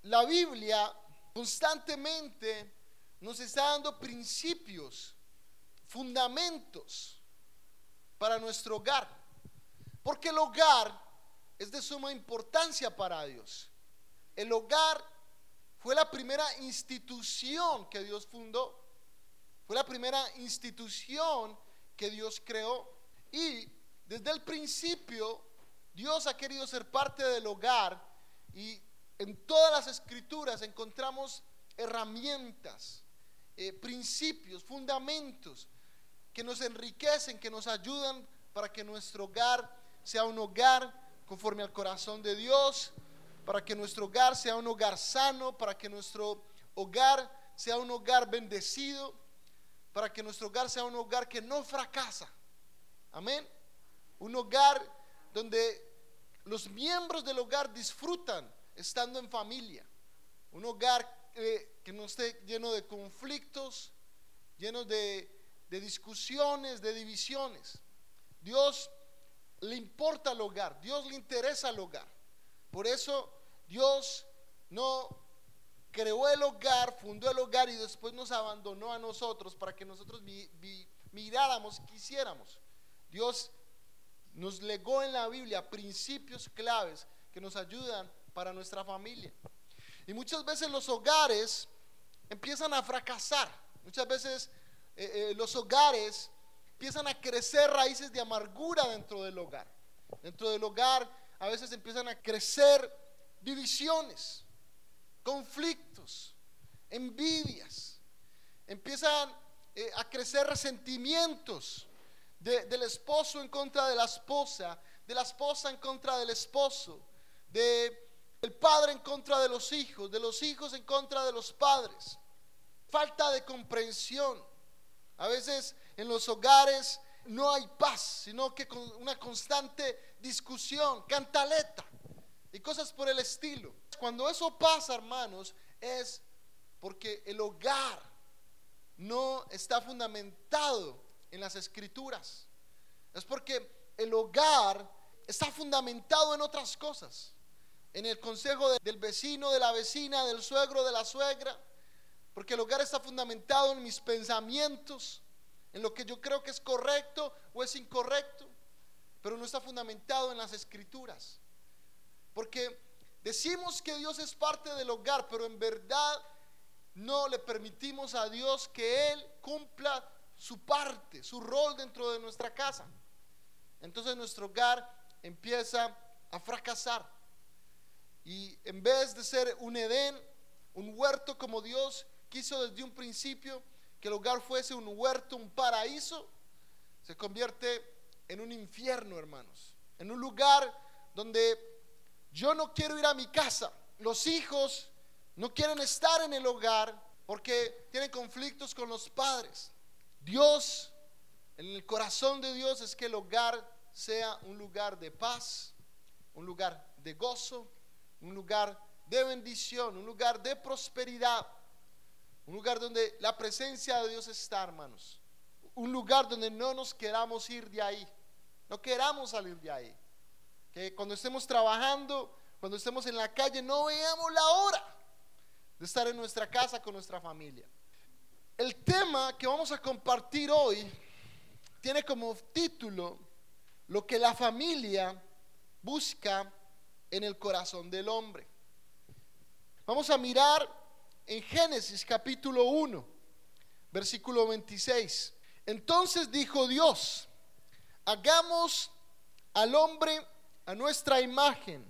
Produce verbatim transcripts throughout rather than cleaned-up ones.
la Biblia constantemente nos está dando principios, fundamentos para nuestro hogar, porque el hogar es de suma importancia para Dios. El hogar fue la primera institución que Dios fundó, fue la primera institución que Dios creó, y desde el principio Dios ha querido ser parte del hogar, y en todas las escrituras encontramos herramientas, eh, principios, fundamentos que nos enriquecen, que nos ayudan para que nuestro hogar sea un hogar conforme al corazón de Dios, para que nuestro hogar sea un hogar sano, para que nuestro hogar sea un hogar bendecido, para que nuestro hogar sea un hogar que no fracasa. Amén. Un hogar donde los miembros del hogar disfrutan estando en familia. Un hogar eh, que no esté lleno de conflictos, lleno de, de discusiones, de divisiones. Dios le importa el hogar, Dios le interesa el hogar. Por eso Dios no creó el hogar, fundó el hogar y después nos abandonó a nosotros para que nosotros vi, vi, miráramos, quisiéramos. Dios nos legó en la Biblia principios claves que nos ayudan para nuestra familia. Y muchas veces los hogares empiezan a fracasar. Muchas veces eh, eh, los hogares empiezan a crecer raíces de amargura dentro del hogar. Dentro del hogar a veces empiezan a crecer divisiones, conflictos, envidias. Empiezan eh, a crecer resentimientos de, del esposo en contra de la esposa, de la esposa en contra del esposo, de el padre en contra de los hijos, de los hijos en contra de los padres. Falta de comprensión. A veces en los hogares no hay paz, sino que con una constante discusión, cantaleta y cosas por el estilo. Cuando eso pasa, hermanos, es porque el hogar no está fundamentado en las escrituras. Es porque el hogar está fundamentado en otras cosas, en el consejo de, del vecino, de la vecina, del suegro, de la suegra. Porque el hogar está fundamentado en mis pensamientos, en lo que yo creo que es correcto o es incorrecto, pero no está fundamentado en las escrituras. Porque decimos que Dios es parte del hogar, pero en verdad no le permitimos a Dios que Él cumpla su parte, su rol dentro de nuestra casa. Entonces nuestro hogar empieza a fracasar, y en vez de ser un Edén, un huerto como Dios quiso desde un principio que el hogar fuese un huerto, un paraíso, se convierte en un infierno, hermanos. En un lugar donde yo no quiero ir a mi casa. Los hijos no quieren estar en el hogar porque tienen conflictos con los padres. Dios, en el corazón de Dios es que el hogar sea un lugar de paz, un lugar de gozo, un lugar de bendición, un lugar de prosperidad, un lugar donde la presencia de Dios está, hermanos. Un lugar donde no nos queramos ir de ahí, no queramos salir de ahí. Que cuando estemos trabajando, cuando estemos en la calle, no veamos la hora de estar en nuestra casa con nuestra familia. El tema que vamos a compartir hoy tiene como título: lo que la familia busca en el corazón del hombre. Vamos a mirar en Génesis capítulo uno, versículo veintiséis. Entonces dijo Dios: hagamos al hombre a nuestra imagen,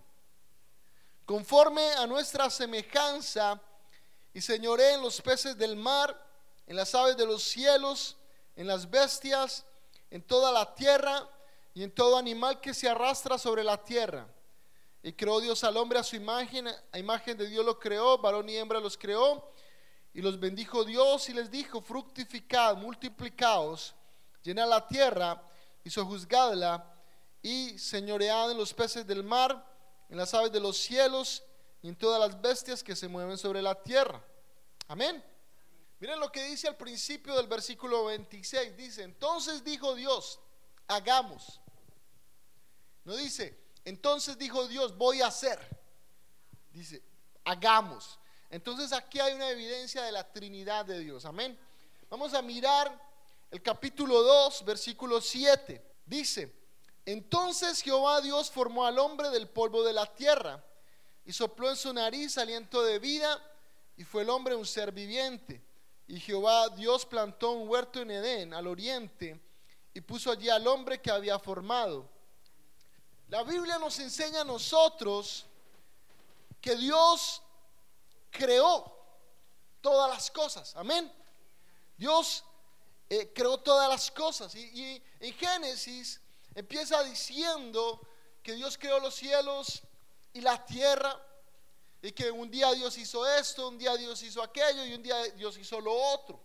conforme a nuestra semejanza, y señoree en los peces del mar, en las aves de los cielos, en las bestias, en toda la tierra y en todo animal que se arrastra sobre la tierra. Y creó Dios al hombre a su imagen, a imagen de Dios lo creó, varón y hembra los creó. Y los bendijo Dios y les dijo: fructificad, multiplicaos, llenad la tierra y sojuzgadla, y señoread en los peces del mar, en las aves de los cielos y en todas las bestias que se mueven sobre la tierra. Amén. Miren lo que dice al principio del versículo veintiséis. Dice: entonces dijo Dios, hagamos. No dice: entonces dijo Dios, voy a hacer. Dice: hagamos. Entonces aquí hay una evidencia de la Trinidad de Dios, amén. Vamos a mirar el capítulo dos, versículo siete. Dice: entonces Jehová Dios formó al hombre del polvo de la tierra y sopló en su nariz aliento de vida, y fue el hombre un ser viviente. Y Jehová Dios plantó un huerto en Edén, al oriente, y puso allí al hombre que había formado. La Biblia nos enseña a nosotros que Dios creó todas las cosas, amén. Dios eh, creó todas las cosas, y, y en Génesis empieza diciendo que Dios creó los cielos y la tierra, y que un día Dios hizo esto, un día Dios hizo aquello, y un día Dios hizo lo otro.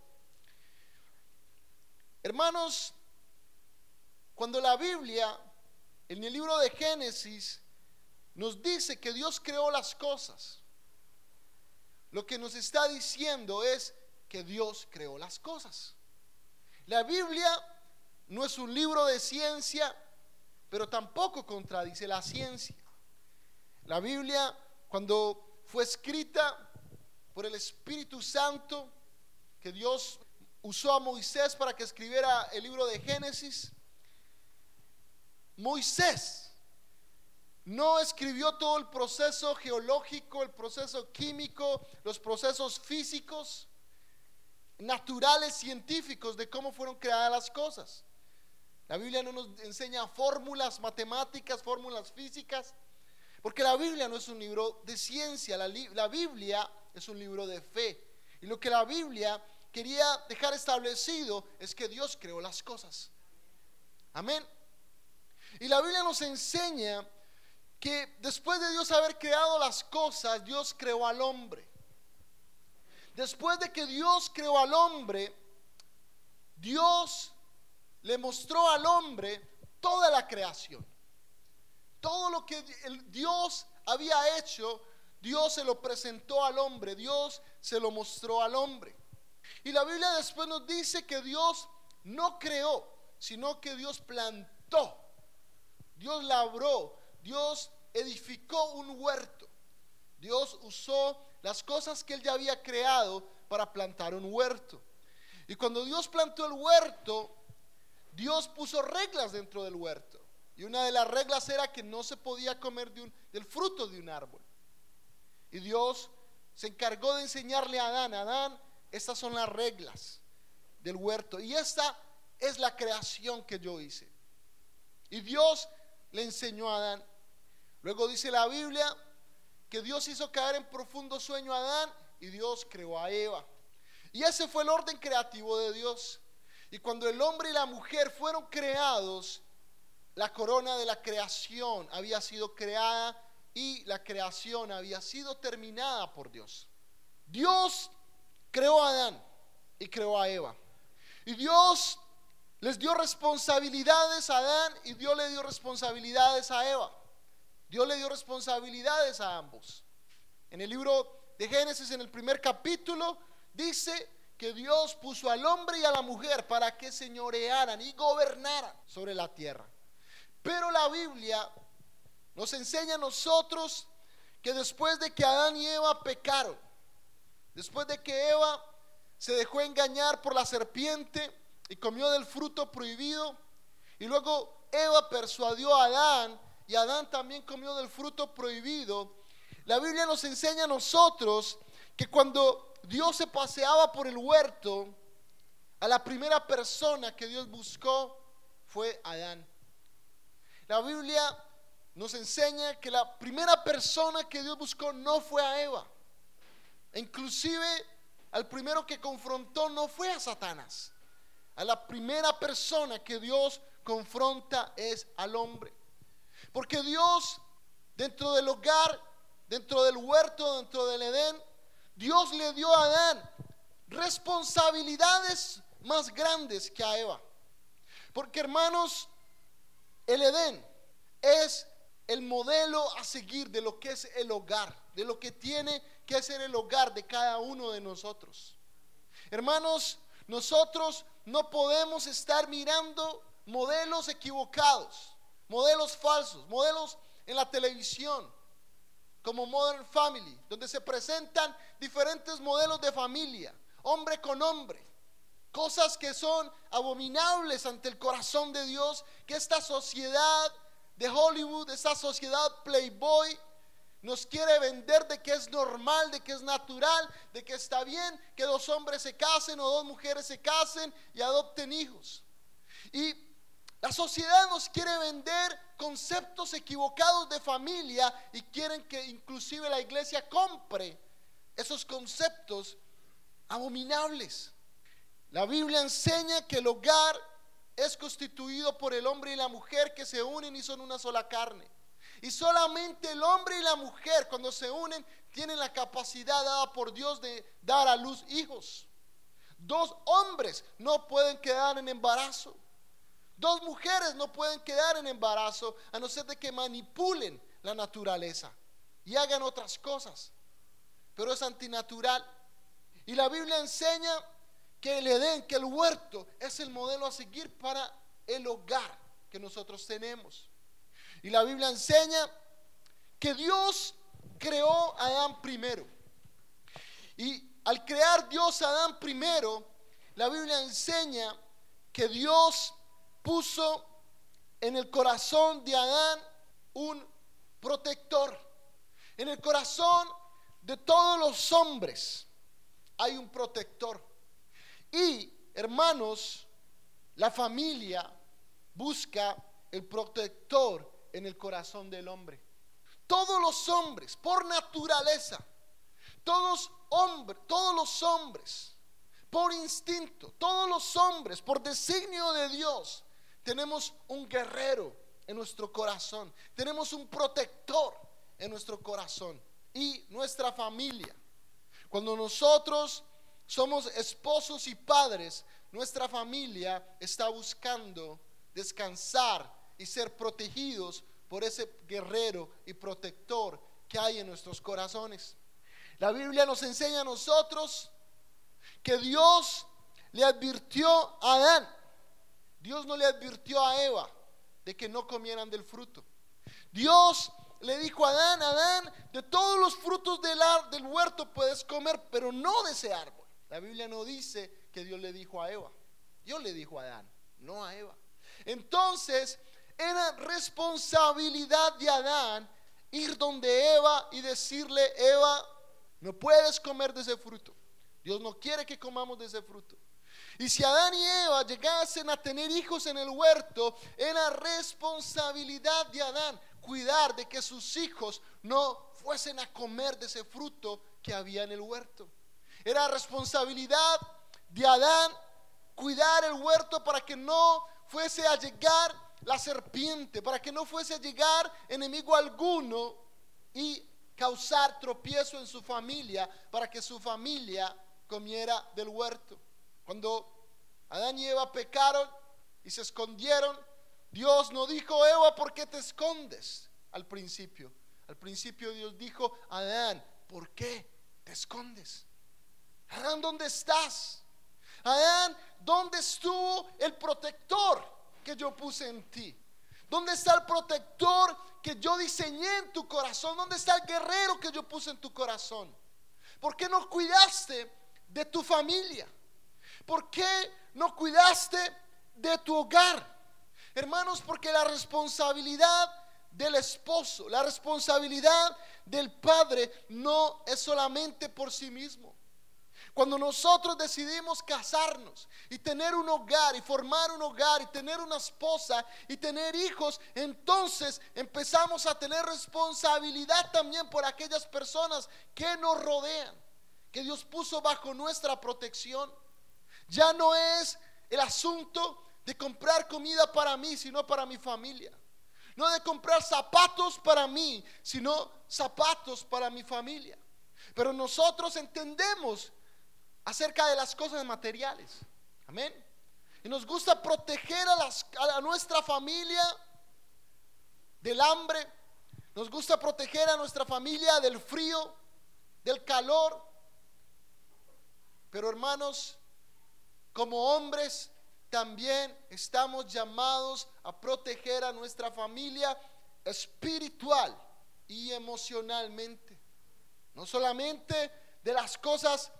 Hermanos, cuando la Biblia en el libro de Génesis nos dice que Dios creó las cosas, lo que nos está diciendo es que Dios creó las cosas. La Biblia no es un libro de ciencia, pero tampoco contradice la ciencia. La Biblia, cuando fue escrita por el Espíritu Santo, que Dios usó a Moisés para que escribiera el libro de Génesis, Moisés no escribió todo el proceso geológico, el proceso químico, los procesos físicos, naturales, científicos de cómo fueron creadas las cosas. La Biblia no nos enseña fórmulas matemáticas, fórmulas físicas, porque la Biblia no es un libro de ciencia. La, la Biblia es un libro de fe. Y lo que la Biblia quería dejar establecido es que Dios creó las cosas. Amén. Y la Biblia nos enseña que después de Dios haber creado las cosas, Dios creó al hombre. Después de que Dios creó al hombre, Dios le mostró al hombre toda la creación. Todo lo que el Dios había hecho, Dios se lo presentó al hombre, Dios se lo mostró al hombre. Y la Biblia después nos dice que Dios no creó, sino que Dios plantó, Dios labró, Dios edificó un huerto. Dios usó las cosas que Él ya había creado para plantar un huerto. Y cuando Dios plantó el huerto, Dios puso reglas dentro del huerto. Y una de las reglas era que no se podía comer de un, del fruto de un árbol. Y Dios se encargó de enseñarle a Adán: Adán, estas son las reglas del huerto, y esta es la creación que yo hice. Y Dios le enseñó a Adán. Luego dice la Biblia que Dios hizo caer en profundo sueño a Adán, y Dios creó a Eva. Y ese fue el orden creativo de Dios. Y cuando el hombre y la mujer fueron creados, la corona de la creación había sido creada, y la creación había sido terminada por Dios. Dios creó a Adán y creó a Eva, y Dios les dio responsabilidades a Adán, y Dios le dio responsabilidades a Eva. Dios le dio responsabilidades a ambos. En el libro de Génesis, en el primer capítulo, dice que Dios puso al hombre y a la mujer para que señorearan y gobernaran sobre la tierra. Pero la Biblia nos enseña a nosotros que después de que Adán y Eva pecaron, después de que Eva se dejó engañar por la serpiente y comió del fruto prohibido, y luego Eva persuadió a Adán, y Adán también comió del fruto prohibido, la Biblia nos enseña a nosotros que cuando Dios se paseaba por el huerto, a la primera persona que Dios buscó fue Adán. La Biblia nos enseña que la primera persona que Dios buscó no fue a Eva. E inclusive al primero que confrontó no fue a Satanás. A la primera persona que Dios confronta es al hombre. Porque Dios, dentro del hogar, dentro del huerto, dentro del Edén, Dios le dio a Adán responsabilidades más grandes que a Eva. Porque, hermanos, el Edén es el modelo a seguir de lo que es el hogar, de lo que tiene que ser el hogar de cada uno de nosotros. Hermanos, nosotros no podemos estar mirando modelos equivocados, modelos falsos, modelos en la televisión, como Modern Family, donde se presentan diferentes modelos de familia, hombre con hombre, cosas que son abominables ante el corazón de Dios, que esta sociedad de Hollywood, esta sociedad Playboy, nos quiere vender de que es normal, de que es natural, de que está bien que dos hombres se casen o dos mujeres se casen y adopten hijos. Y la sociedad nos quiere vender conceptos equivocados de familia y quieren que inclusive la iglesia compre esos conceptos abominables. La Biblia enseña que el hogar es constituido por el hombre y la mujer que se unen y son una sola carne. Y solamente el hombre y la mujer, cuando se unen, tienen la capacidad dada por Dios de dar a luz hijos. Dos hombres no pueden quedar en embarazo. Dos mujeres no pueden quedar en embarazo a no ser de que manipulen la naturaleza y hagan otras cosas. Pero es antinatural. Y la Biblia enseña que el Edén, que el huerto, es el modelo a seguir para el hogar que nosotros tenemos. Y la Biblia enseña que Dios creó a Adán primero. Y al crear Dios a Adán primero, la Biblia enseña que Dios puso en el corazón de Adán un protector. En el corazón de todos los hombres hay un protector. Y, hermanos, la familia busca el protector en el corazón del hombre. Todos los hombres, por naturaleza, todos hombres, todos los hombres, por instinto, todos los hombres, por designio de Dios, tenemos un guerrero en nuestro corazón, tenemos un protector en nuestro corazón y nuestra familia. Cuando nosotros somos esposos y padres, nuestra familia está buscando descansar y ser protegidos por ese guerrero y protector que hay en nuestros corazones. La Biblia nos enseña a nosotros que Dios le advirtió a Adán. Dios no le advirtió a Eva de que no comieran del fruto. Dios le dijo a Adán: Adán, de todos los frutos del, del huerto puedes comer, pero no de ese árbol. La Biblia no dice que Dios le dijo a Eva. Dios le dijo a Adán, no a Eva. Entonces era responsabilidad de Adán ir donde Eva y decirle: Eva, no puedes comer de ese fruto. Dios no quiere que comamos de ese fruto. Y si Adán y Eva llegasen a tener hijos en el huerto, era responsabilidad de Adán cuidar de que sus hijos no fuesen a comer de ese fruto que había en el huerto. Era responsabilidad de Adán cuidar el huerto para que no fuese a llegar la serpiente, para que no fuese a llegar enemigo alguno y causar tropiezo en su familia, para que su familia comiera del huerto. Cuando Adán y Eva pecaron y se escondieron, Dios no dijo: Eva, ¿por qué te escondes? Al principio, al principio Dios dijo: Adán, ¿por qué te escondes? Adán, ¿dónde estás? Adán, ¿dónde estuvo el protector que yo puse en ti? ¿Dónde está el protector que yo diseñé en tu corazón? ¿Dónde está el guerrero que yo puse en tu corazón? ¿Por qué no cuidaste de tu familia? ¿Por qué no cuidaste de tu hogar? Hermanos, porque la responsabilidad del esposo, la responsabilidad del padre no es solamente por sí mismo. Cuando nosotros decidimos casarnos y tener un hogar y formar un hogar y tener una esposa y tener hijos, entonces empezamos a tener responsabilidad también por aquellas personas que nos rodean, que Dios puso bajo nuestra protección. Ya no es el asunto de comprar comida para mí, sino para mi familia. No de comprar zapatos para mí, sino zapatos para mi familia. Pero nosotros entendemos acerca de las cosas materiales. Amén. Y nos gusta proteger a, las, a nuestra familia del hambre. Nos gusta proteger a nuestra familia del frío, del calor. Pero, hermanos, como hombres también estamos llamados a proteger a nuestra familia espiritual y emocionalmente. No solamente de las cosas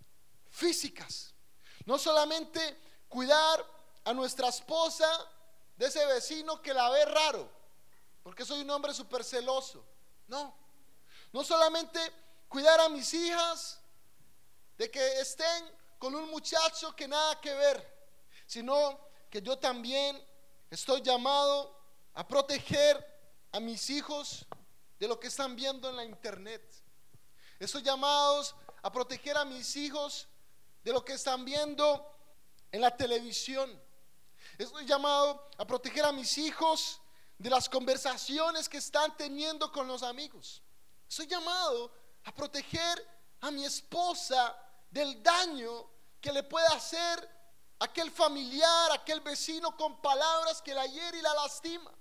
físicas, no solamente cuidar a nuestra esposa de ese vecino que la ve raro, porque soy un hombre súper celoso. No, no solamente cuidar a mis hijas de que estén con un muchacho que nada que ver, sino que yo también estoy llamado a proteger a mis hijos de lo que están viendo en la internet. Estoy llamados a proteger a mis hijos de lo que están viendo en la televisión. Estoy llamado a proteger a mis hijos de las conversaciones que están teniendo con los amigos. Estoy llamado a proteger a mi esposa del daño que le puede hacer aquel familiar, aquel vecino con palabras que la hiere y la lastima.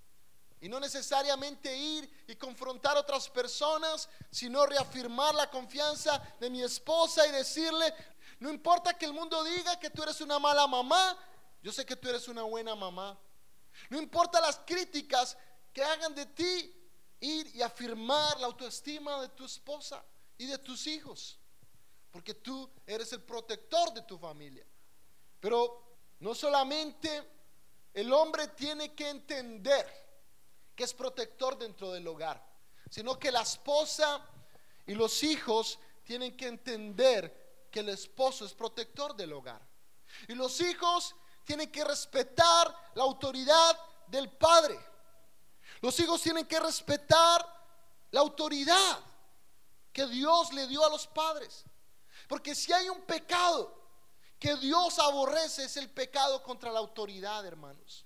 Y no necesariamente ir y confrontar a otras personas, sino reafirmar la confianza de mi esposa y decirle: no importa que el mundo diga que tú eres una mala mamá, yo sé que tú eres una buena mamá. No importa las críticas que hagan de ti, ir y afirmar la autoestima de tu esposa y de tus hijos, porque tú eres el protector de tu familia. Pero no solamente el hombre tiene que entender que es protector dentro del hogar, sino que la esposa y los hijos tienen que entender que el esposo es protector del hogar. Y los hijos tienen que respetar la autoridad del padre. Los hijos tienen que respetar la autoridad que Dios le dio a los padres. Porque si hay un pecado que Dios aborrece, es el pecado contra la autoridad, hermanos.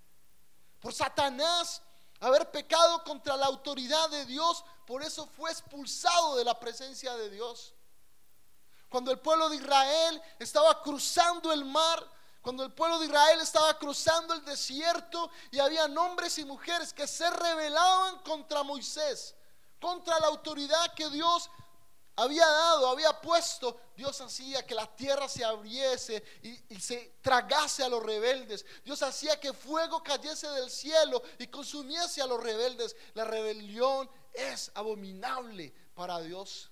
Por Satanás haber pecado contra la autoridad de Dios, por eso fue expulsado de la presencia de Dios. Cuando el pueblo de Israel estaba cruzando el mar, cuando el pueblo de Israel estaba cruzando el desierto, y había hombres y mujeres que se rebelaban contra Moisés, contra la autoridad que Dios había dado, había puesto, Dios hacía que la tierra se abriese y, y se tragase a los rebeldes. Dios hacía que fuego cayese del cielo y consumiese a los rebeldes. La rebelión es abominable para Dios.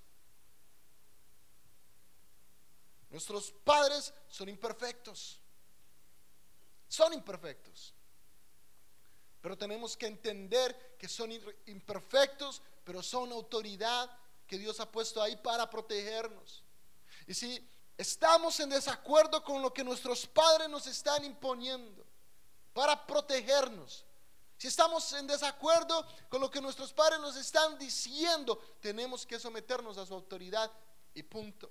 Nuestros padres son imperfectos, son imperfectos, pero tenemos que entender que son imperfectos, pero son autoridad que Dios ha puesto ahí para protegernos. Y si estamos en desacuerdo con lo que nuestros padres nos están imponiendo para protegernos, si estamos en desacuerdo con lo que nuestros padres nos están diciendo, tenemos que someternos a su autoridad y punto.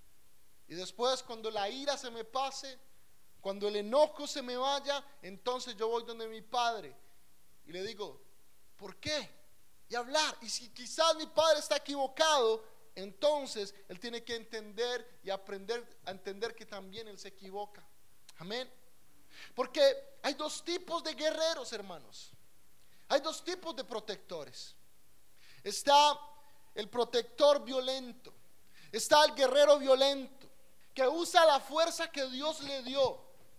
Y después, cuando la ira se me pase, cuando el enojo se me vaya, entonces yo voy donde mi padre y le digo: ¿por qué? Y hablar. Y si quizás mi padre está equivocado, entonces él tiene que entender y aprender a entender que también él se equivoca. Amén. Porque hay dos tipos de guerreros, hermanos. Hay dos tipos de protectores. Está el protector violento, está el guerrero violento, que usa la fuerza que Dios le dio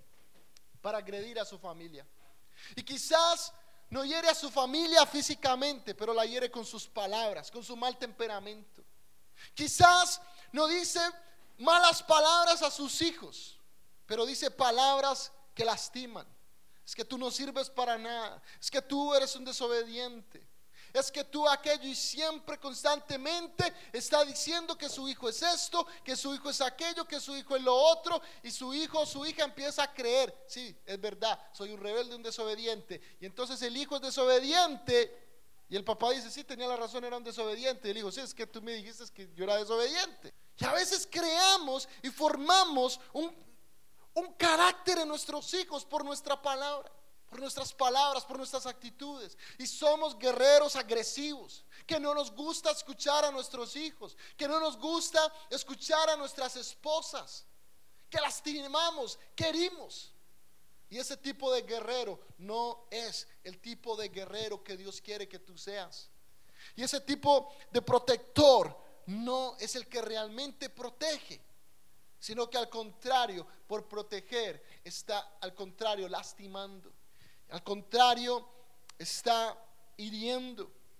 para agredir a su familia. Y quizás no hiere a su familia físicamente, pero la hiere con sus palabras, con su mal temperamento. Quizás no dice malas palabras a sus hijos, pero dice palabras que lastiman. Es que tú no sirves para nada, es que tú eres un desobediente, es que tú aquello, y siempre constantemente está diciendo que su hijo es esto, que su hijo es aquello, que su hijo es lo otro, y su hijo o su hija empieza a creer: sí, es verdad, soy un rebelde, un desobediente. Y entonces el hijo es desobediente y el papá dice: sí, tenía la razón, era un desobediente. Y el hijo: sí, es que tú me dijiste que yo era desobediente. Y a veces creamos y formamos un, un carácter en nuestros hijos por nuestra palabra, por nuestras palabras, por nuestras actitudes. Y somos guerreros agresivos, que no nos gusta escuchar a nuestros hijos, que no nos gusta escuchar a nuestras esposas, que lastimamos, que herimos. Y ese tipo de guerrero no es el tipo de guerrero que Dios quiere que tú seas. Y ese tipo de protector no es el que realmente protege, sino que al contrario, por proteger, está al contrario lastimando. Al contrario, está hiriendo.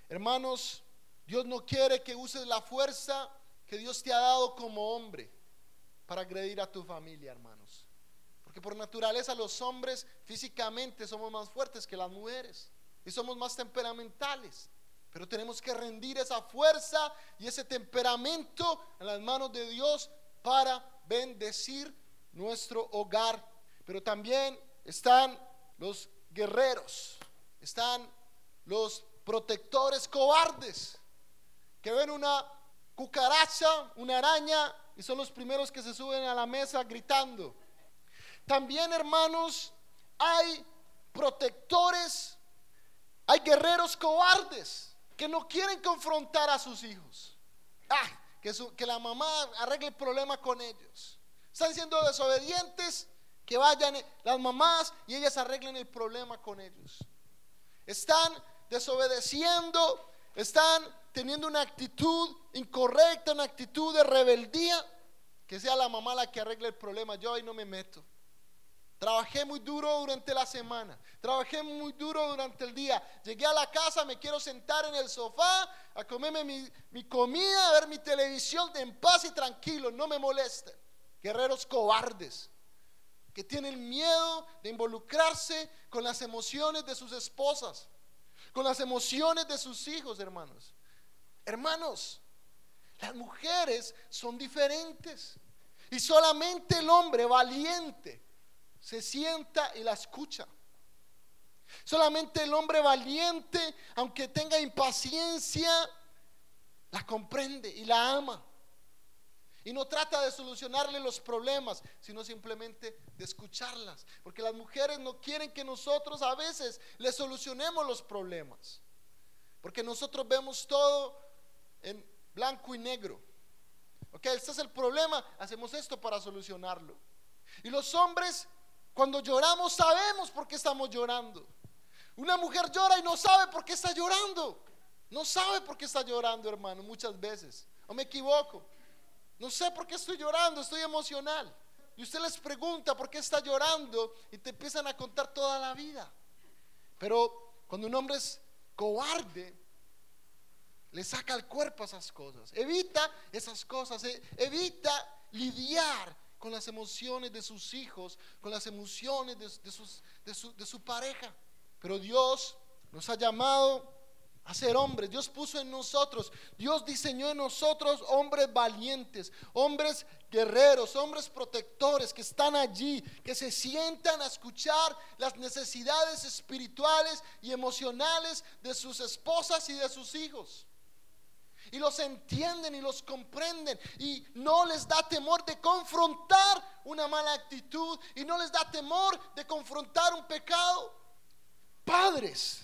Hermanos, Dios no quiere que uses la fuerza que Dios te ha dado como hombre para agredir a tu familia, hermanos. Porque por naturaleza los hombres físicamente somos más fuertes que las mujeres y somos más temperamentales. Pero tenemos que rendir esa fuerza y ese temperamento en las manos de Dios para bendecir nuestro hogar. Pero también están los guerreros, están los protectores cobardes, que ven una cucaracha, una araña, y son los primeros que se suben a la mesa gritando. También, hermanos, hay protectores, hay guerreros cobardes que no quieren confrontar a sus hijos. Ah, que, su, que la mamá arregle el problema con ellos. Están siendo desobedientes, que vayan las mamás y ellas arreglen el problema con ellos. Están desobedeciendo, están teniendo una actitud incorrecta, una actitud de rebeldía, que sea la mamá la que arregle el problema. Yo ahí no me meto. Trabajé muy duro durante la semana, trabajé muy duro durante el día, llegué a la casa, me quiero sentar en el sofá a comerme mi, mi comida, a ver mi televisión en paz y tranquilo, no me molesten. Guerreros cobardes que tienen miedo de involucrarse con las emociones de sus esposas, con las emociones de sus hijos, hermanos. Hermanos, las mujeres son diferentes y solamente el hombre valiente se sienta y la escucha. Solamente el hombre valiente, aunque tenga impaciencia, la comprende y la ama. Y no trata de solucionarle los problemas, sino simplemente de escucharlas. Porque las mujeres no quieren que nosotros a veces les solucionemos los problemas. Porque nosotros vemos todo en blanco y negro. Ok, este es el problema, hacemos esto para solucionarlo. Y los hombres, cuando lloramos, sabemos por qué estamos llorando. Una mujer llora y no sabe por qué está llorando. No sabe por qué está llorando, hermano, muchas veces. ¿O me equivoco? No sé por qué estoy llorando, estoy emocional. Y usted les pregunta por qué está llorando y te empiezan a contar toda la vida. Pero cuando un hombre es cobarde, le saca al cuerpo esas cosas, evita esas cosas, evita lidiar con las emociones de sus hijos, con las emociones de, de, sus, de, su, de su pareja. Pero Dios nos ha llamado a ser hombres. Dios puso en nosotros, Dios diseñó en nosotros hombres valientes, hombres guerreros, hombres protectores que están allí, que se sientan a escuchar las necesidades espirituales y emocionales de sus esposas y de sus hijos. Y los entienden y los comprenden y no les da temor de confrontar una mala actitud y no les da temor de confrontar un pecado. Padres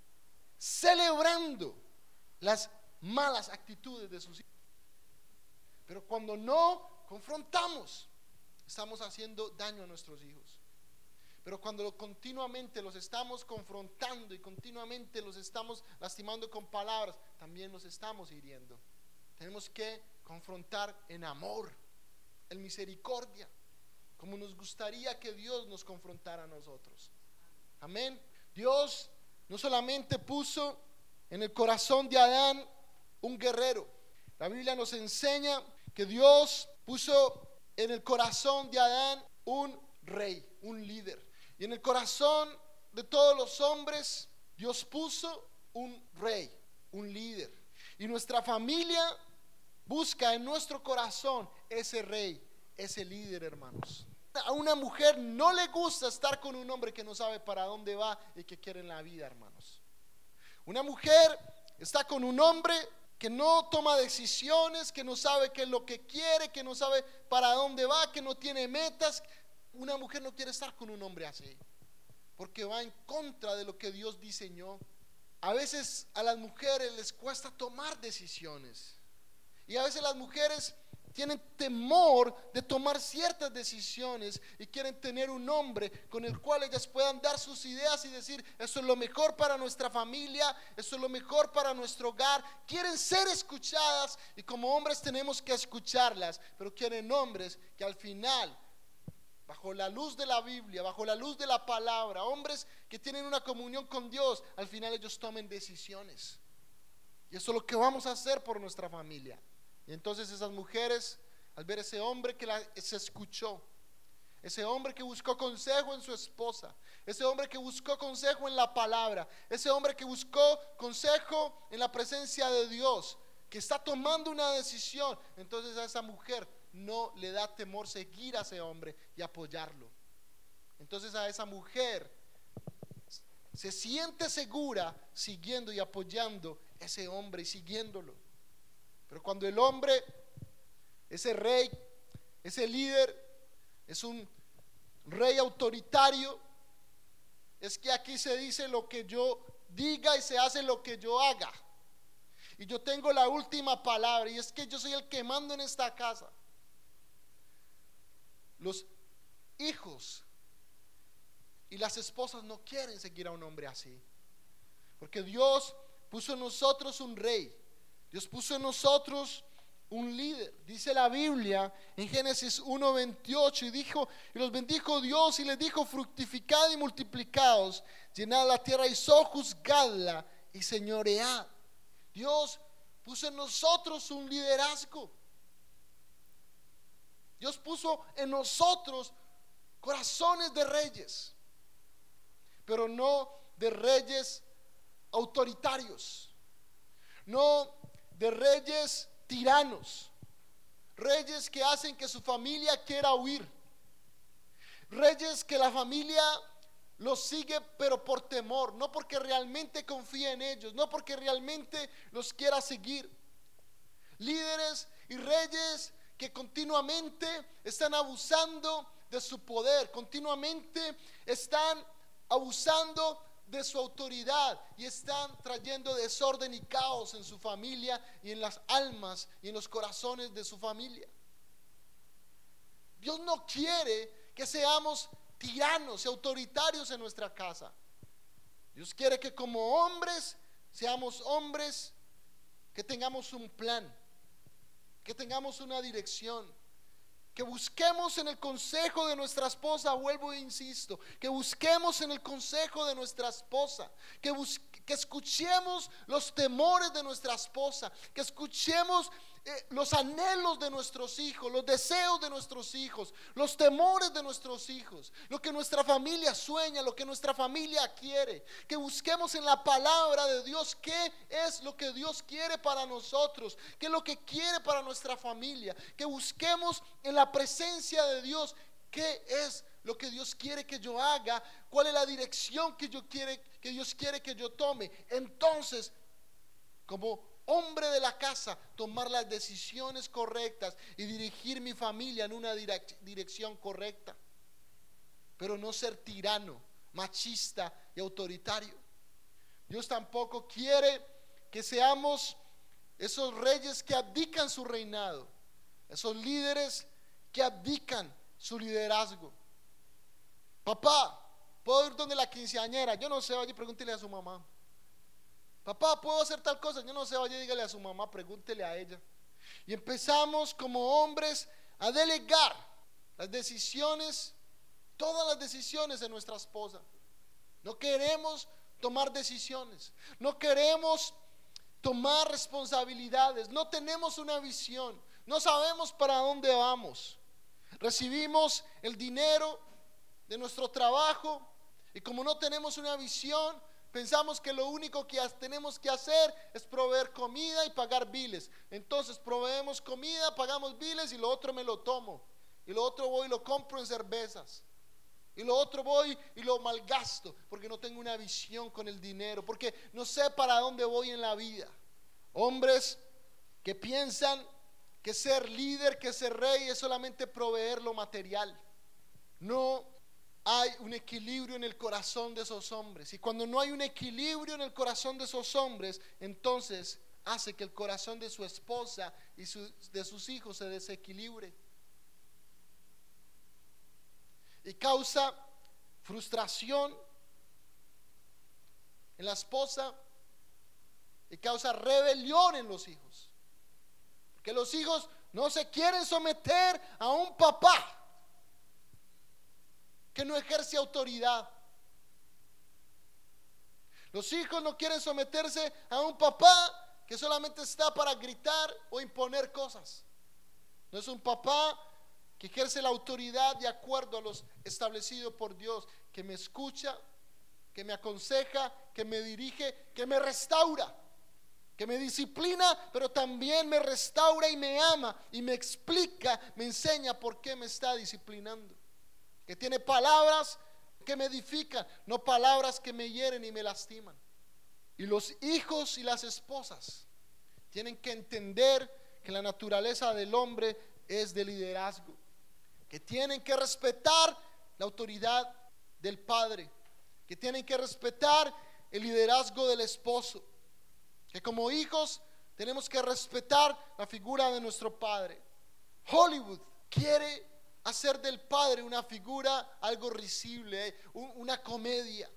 celebrando las malas actitudes de sus hijos, pero cuando no confrontamos, estamos haciendo daño a nuestros hijos. Pero cuando continuamente los estamos confrontando y continuamente los estamos lastimando con palabras, también los estamos hiriendo. Tenemos que confrontar en amor, en misericordia, como nos gustaría que Dios nos confrontara a nosotros. Amén. Dios no solamente puso en el corazón de Adán un guerrero. La Biblia nos enseña que Dios puso en el corazón de Adán un rey, un líder. Y en el corazón de todos los hombres Dios puso un rey, un líder. Y nuestra familia busca en nuestro corazón ese rey, ese líder, hermanos. A una mujer no le gusta estar con un hombre que no sabe para dónde va y que quiere en la vida, hermanos. Una mujer está con un hombre que no toma decisiones, que no sabe qué es lo que quiere, que no sabe para dónde va, que no tiene metas. Una mujer no quiere estar con un hombre así, porque va en contra de lo que Dios diseñó. A veces a las mujeres les cuesta tomar decisiones y a veces las mujeres tienen temor de tomar ciertas decisiones y quieren tener un hombre con el cual ellas puedan dar sus ideas y decir: eso es lo mejor para nuestra familia, eso es lo mejor para nuestro hogar. Quieren ser escuchadas y como hombres tenemos que escucharlas, pero quieren hombres que al final, bajo la luz de la Biblia, bajo la luz de la palabra, hombres que tienen una comunión con Dios, al final ellos tomen decisiones. Y eso es lo que vamos a hacer por nuestra familia. Y entonces esas mujeres, al ver ese hombre que la, se escuchó, ese hombre que buscó consejo en su esposa, ese hombre que buscó consejo en la palabra, ese hombre que buscó consejo en la presencia de Dios, que está tomando una decisión, entonces a esa mujer no le da temor seguir a ese hombre y apoyarlo. Entonces a esa mujer se siente segura siguiendo y apoyando a ese hombre y siguiéndolo. Pero cuando el hombre, ese rey, ese líder, es un rey autoritario, es que aquí se dice lo que yo diga y se hace lo que yo haga. Y yo tengo la última palabra, y es que yo soy el que mando en esta casa. Los hijos y las esposas no quieren seguir a un hombre así, porque Dios puso en nosotros un rey, Dios puso en nosotros un líder. Dice la Biblia en Génesis uno veintiocho, y dijo, y los bendijo Dios y les dijo: fructificad y multiplicaos, llenad la tierra y sojuzgadla y señoread. Dios puso en nosotros un liderazgo. Dios puso en nosotros corazones de reyes, pero no de reyes autoritarios, no de reyes tiranos, reyes que hacen que su familia quiera huir, reyes que la familia los sigue pero por temor, no porque realmente confía en ellos, no porque realmente los quiera seguir. Líderes y reyes que continuamente están abusando de su poder, continuamente están abusando de su autoridad y están trayendo desorden y caos en su familia y en las almas y en los corazones de su familia. Dios no quiere que seamos tiranos y autoritarios en nuestra casa. Dios quiere que como hombres seamos hombres que tengamos un plan, que tengamos una dirección, que busquemos en el consejo de nuestra esposa. Vuelvo e insisto, que busquemos en el consejo de nuestra esposa, que, bus- que escuchemos los temores de nuestra esposa, que escuchemos eh, los anhelos de nuestros hijos, los deseos de nuestros hijos, los temores de nuestros hijos, lo que nuestra familia sueña, lo que nuestra familia quiere, que busquemos en la palabra de Dios qué es lo que Dios quiere para nosotros, qué es lo que quiere para nuestra familia, que busquemos en la presencia de Dios qué es lo que Dios quiere que yo haga, cuál es la dirección que yo quiere, que Dios quiere que yo tome. Entonces, como hombre de la casa, tomar las decisiones correctas y dirigir mi familia en una direc- dirección correcta, pero no ser tirano, machista y autoritario. Dios tampoco quiere que seamos esos reyes que abdican su reinado, esos líderes que abdican su liderazgo. Papá, ¿puedo ir donde la quinceañera? Yo no sé, vaya y pregúntele a su mamá. Papá, ¿puedo hacer tal cosa? Yo no sé, vaya y dígale a su mamá, pregúntele a ella. Y empezamos como hombres a delegar las decisiones, todas las decisiones de nuestra esposa. No queremos tomar decisiones, no queremos tomar responsabilidades, no tenemos una visión, no sabemos para dónde vamos. Recibimos el dinero de nuestro trabajo y como no tenemos una visión, pensamos que lo único que tenemos que hacer es proveer comida y pagar biles. Entonces proveemos comida, pagamos biles y lo otro me lo tomo. Y lo otro voy y lo compro en cervezas. Y lo otro voy y lo malgasto porque no tengo una visión con el dinero, porque no sé para dónde voy en la vida. Hombres que piensan que ser líder, que ser rey es solamente proveer lo material. No hay un equilibrio en el corazón de esos hombres. Y cuando no hay un equilibrio en el corazón de esos hombres, entonces hace que el corazón de su esposa y su, de sus hijos se desequilibre. Y causa frustración en la esposa y causa rebelión en los hijos. Porque los hijos no se quieren someter a un papá que no ejerce autoridad. Los hijos no quieren someterse a un papá que solamente está para gritar o imponer cosas. No es un papá que ejerce la autoridad de acuerdo a lo establecido por Dios, que me escucha, que me aconseja, que me dirige, que me restaura, que me disciplina, pero también me restaura y me ama y me explica, me enseña por qué me está disciplinando. Que tiene palabras que me edifican, no palabras que me hieren y me lastiman. Y los hijos y las esposas tienen que entender que la naturaleza del hombre es de liderazgo, que tienen que respetar la autoridad del padre, que tienen que respetar el liderazgo del esposo, que como hijos tenemos que respetar la figura de nuestro padre. Hollywood quiere hacer del padre una figura algo risible, eh, una comedia,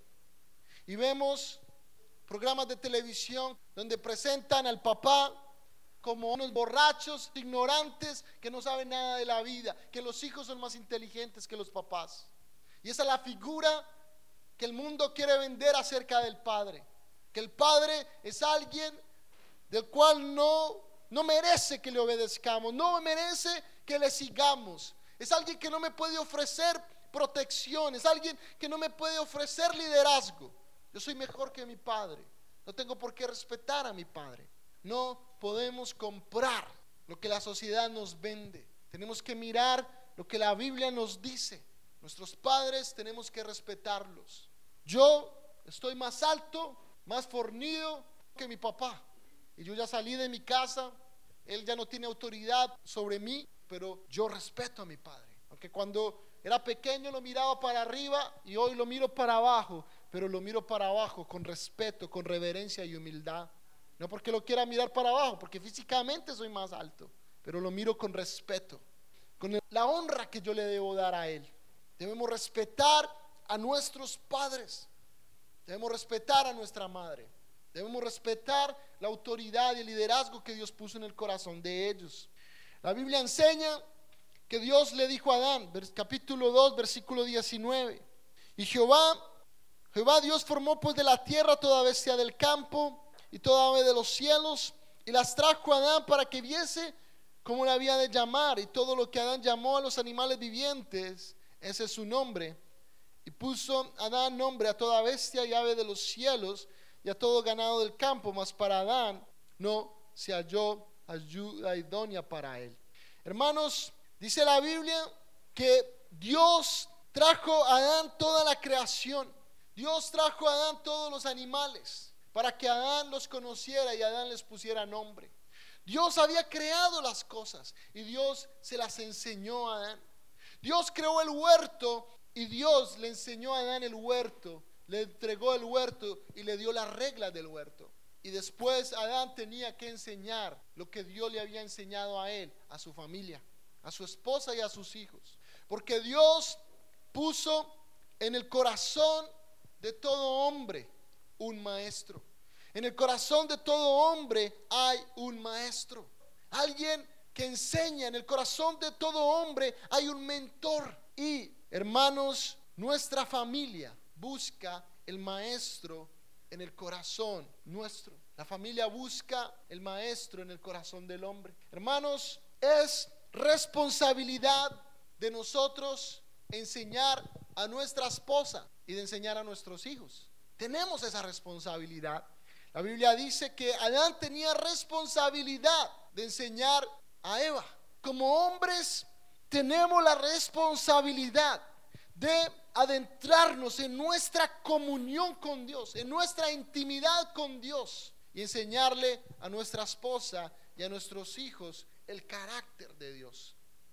y vemos programas de televisión donde presentan al papá como unos borrachos ignorantes que no saben nada de la vida, que los hijos son más inteligentes que los papás. Y esa es la figura que el mundo quiere vender acerca del padre, que el padre es alguien del cual no, no merece que le obedezcamos, no merece que le sigamos. Es alguien que no me puede ofrecer protección, es alguien que no me puede ofrecer liderazgo. Yo soy mejor que mi padre, no tengo por qué respetar a mi padre. No podemos comprar lo que la sociedad nos vende. Tenemos que mirar lo que la Biblia nos dice. Nuestros padres tenemos que respetarlos. Yo estoy más alto, más fornido que mi papá, y yo ya salí de mi casa. Él ya no tiene autoridad sobre mí, pero yo respeto a mi padre. Aunque cuando era pequeño lo miraba para arriba y hoy lo miro para abajo, pero lo miro para abajo con respeto, con reverencia y humildad. No porque lo quiera mirar para abajo, porque físicamente soy más alto, pero lo miro con respeto, con la honra que yo le debo dar a él. Debemos respetar a nuestros padres, debemos respetar a nuestra madre, debemos respetar la autoridad y el liderazgo que Dios puso en el corazón de ellos. La Biblia enseña que Dios le dijo a Adán, capítulo dos, versículo diecinueve: y Jehová, Jehová Dios formó pues de la tierra toda bestia del campo y toda ave de los cielos, y las trajo a Adán para que viese cómo le había de llamar. Y todo lo que Adán llamó a los animales vivientes, ese es su nombre. Y puso Adán nombre a toda bestia y ave de los cielos y a todo ganado del campo, mas para Adán no se halló ayuda idónea para él. Hermanos, dice la Biblia que Dios trajo a Adán toda la creación. Dios trajo a Adán todos los animales para que Adán los conociera y Adán les pusiera nombre. Dios había creado las cosas y Dios se las enseñó a Adán. Dios creó el huerto y Dios le enseñó a Adán el huerto, le entregó el huerto y le dio las reglas del huerto. Y después Adán tenía que enseñar lo que Dios le había enseñado a él, a su familia, a su esposa y a sus hijos. Porque Dios puso en el corazón de todo hombre un maestro. En el corazón de todo hombre hay un maestro, alguien que enseña. En el corazón de todo hombre hay un mentor. Y hermanos, nuestra familia busca el maestro en el corazón nuestro. La familia busca el maestro en el corazón del hombre. Hermanos, es responsabilidad de nosotros enseñar a nuestra esposa y de enseñar a nuestros hijos. Tenemos esa responsabilidad. La Biblia dice que Adán tenía responsabilidad de enseñar a Eva. Como hombres tenemos la responsabilidad de adentrarnos en nuestra comunión con Dios, en nuestra intimidad con Dios, y enseñarle a nuestra esposa y a nuestros hijos el carácter de Dios.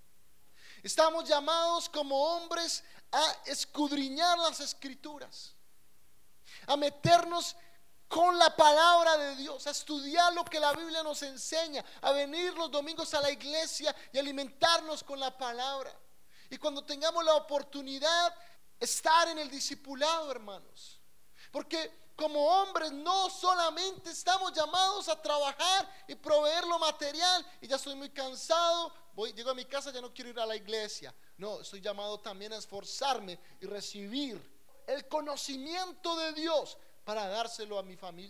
Estamos llamados como hombres a escudriñar las escrituras, a meternos con la palabra de Dios, a estudiar lo que la Biblia nos enseña, a venir los domingos a la iglesia y alimentarnos con la palabra. Y cuando tengamos la oportunidad, estar en el discipulado, hermanos. Porque como hombres no solamente estamos llamados a trabajar y proveer lo material, y ya estoy muy cansado, voy, llego a mi casa, ya no quiero ir a la iglesia. No, estoy llamado también a esforzarme y recibir el conocimiento de Dios para dárselo a mi familia. Yo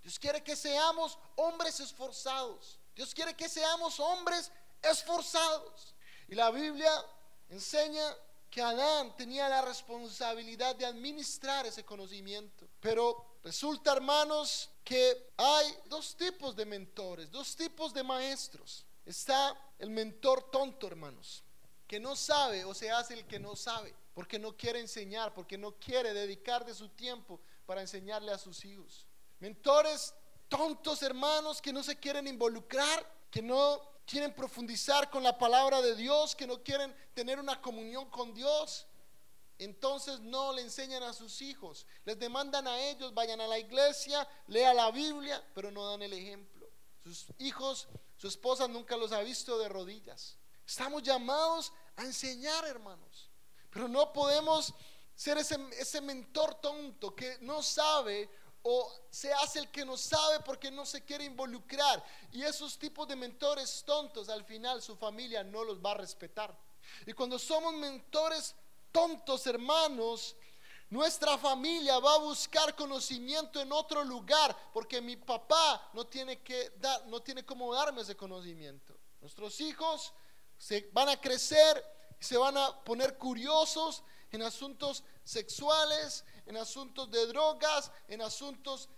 Dios quiere que seamos hombres esforzados. Dios quiere que seamos hombres esforzados. Y la Biblia enseña que Adán tenía la responsabilidad de administrar ese conocimiento. Pero resulta, hermanos, que hay dos tipos de mentores, dos tipos de maestros. Está el mentor tonto, hermanos, que no sabe o se hace el que no sabe, porque no quiere enseñar, porque no quiere dedicar de su tiempo para enseñarle a sus hijos. Mentores tontos, hermanos, que no se quieren involucrar, que no quieren profundizar con la palabra de Dios, que no quieren tener una comunión con Dios. Entonces no le enseñan a sus hijos, les demandan a ellos, vayan a la iglesia, lea la Biblia, pero no dan el ejemplo. Sus hijos, su esposa nunca los ha visto de rodillas. Estamos llamados a enseñar, hermanos, pero no podemos ser ese, ese mentor tonto que no sabe, o se hace el que no sabe porque no se quiere involucrar. Y esos tipos de mentores tontos, al final su familia no los va a respetar. Y cuando somos mentores tontos, hermanos, nuestra familia va a buscar conocimiento en otro lugar, porque mi papá no tiene que dar, no tiene cómo darme ese conocimiento. Nuestros hijos se van a crecer y se van a poner curiosos en asuntos sexuales, en asuntos de drogas, en asuntos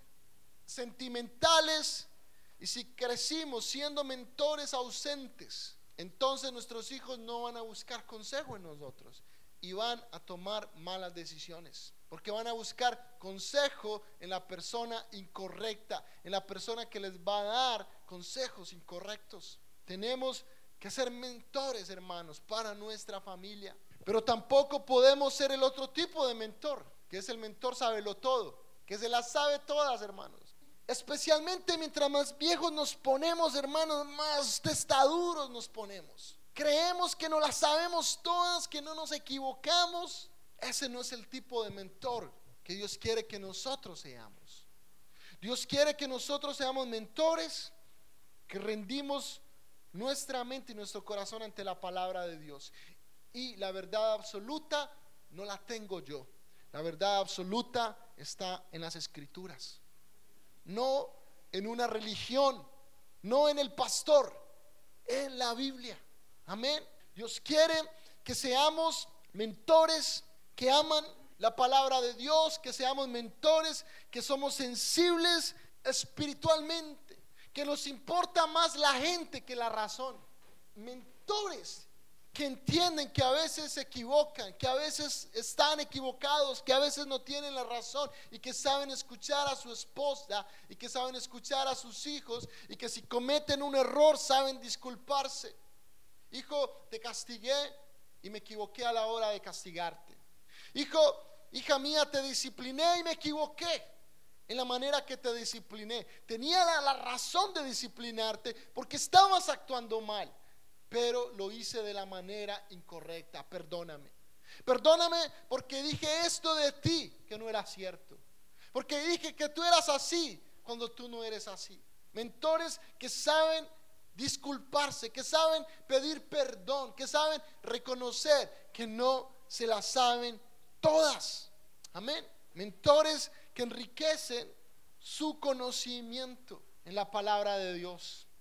sentimentales. Y si crecimos siendo mentores ausentes, entonces nuestros hijos no van a buscar consejo en nosotros y van a tomar malas decisiones, porque van a buscar consejo en la persona incorrecta, en la persona que les va a dar consejos incorrectos. Tenemos que ser mentores, hermanos, para nuestra familia. Pero tampoco podemos ser el otro tipo de mentor, que es el mentor sábelo todo, que se las sabe todas, hermanos. Especialmente mientras más viejos nos ponemos, hermanos, más testaduros nos ponemos. Creemos que no las sabemos todas, que no nos equivocamos. Ese no es el tipo de mentor que Dios quiere que nosotros seamos. Dios quiere que nosotros seamos mentores, que rendimos nuestra mente y nuestro corazón ante la palabra de Dios. Y la verdad absoluta no la tengo yo. La verdad absoluta está en las Escrituras, no en una religión, no en el pastor, en la Biblia. Amén. Dios quiere que seamos mentores que aman la palabra de Dios, que seamos mentores que somos sensibles espiritualmente, que nos importa más la gente que la razón. Mentores que entienden que a veces se equivocan, que a veces están equivocados, que a veces no tienen la razón, y que saben escuchar a su esposa, y que saben escuchar a sus hijos, y que si cometen un error saben disculparse. Hijo, te castigué y me equivoqué a la hora de castigarte. Hijo, hija mía, te discipliné y me equivoqué en la manera que te discipliné. Tenía la, la razón de disciplinarte porque estabas actuando mal, pero lo hice de la manera incorrecta. Perdóname. Perdóname porque dije esto de ti que no era cierto, porque dije que tú eras así cuando tú no eres así. Mentores que saben disculparse, que saben pedir perdón, que saben reconocer que no se las saben todas. Amén. Mentores que enriquecen su conocimiento en la palabra de Dios.